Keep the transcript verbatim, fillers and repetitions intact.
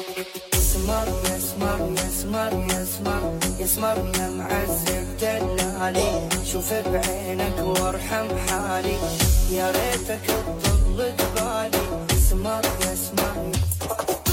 يسمر يسمر يسمر يسمر يسمر يا معذب دلالي، شوف بعينك وارحم حالي، يا ريتك تطل بالي. يسمر يسمر